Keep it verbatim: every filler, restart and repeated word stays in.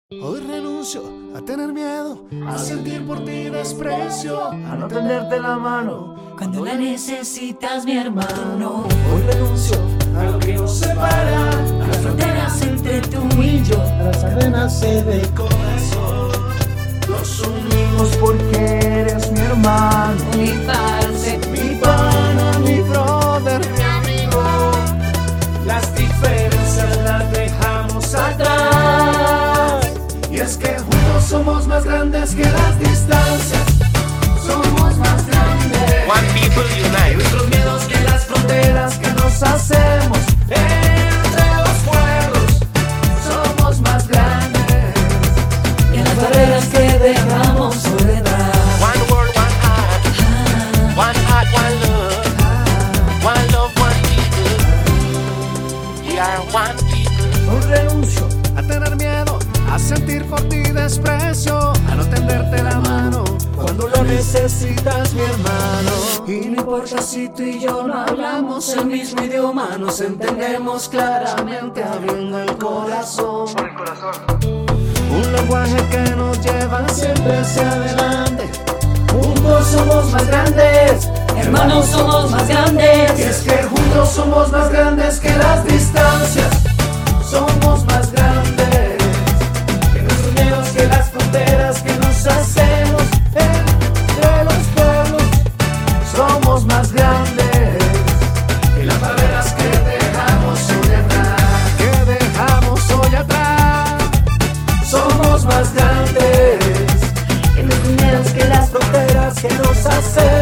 Hoy renuncio a tener miedo, a sentir por ti desprecio, a no tenderte la mano cuando la necesitas, mi hermano. Hoy renuncio a lo que nos separa, a las fronteras entre tú y yo, a las arenas de corazón. Nos unimos porque eres mi hermano, mi parce, mi pana, mi brother, mi amigo. Las diferencias las dejamos atrás, y es que juntos somos más grandes que las distancias. Somos más grandes. One people unite. Nuestros miedos que las fronteras que nos hacemos entre los pueblos. Somos más grandes que las barreras que dejamos por detrás. One world, one heart. One heart, one love. One love, one people. We are one people. Hoy renuncio a tener miedo, a sentir por ti desprecio, a no tenderte la mano cuando lo necesitas, mi hermano. Y no importa si tú y yo no hablamos el mismo idioma, nos entendemos claramente abriendo el corazón. Un lenguaje que nos lleva siempre hacia adelante. Juntos somos más grandes, Hermanos somos más grandes. y es que juntos somos más grandes que las distancias. Somos más grandes que nuestros miedos, que las fronteras que nos hacemos entre los pueblos. Somos más grandes que las barreras que dejamos hoy atrás, que dejamos hoy atrás. Somos más grandes que los miedos, que las fronteras que nos hacemos